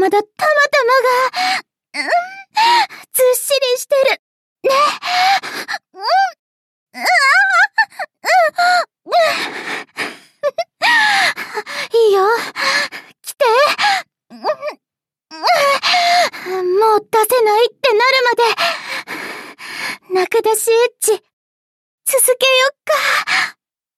まだたまたまが、ずっしりしてる。ね。いいよ。来て。もう出せないってなるまで、中出しエッチ、続けよっか。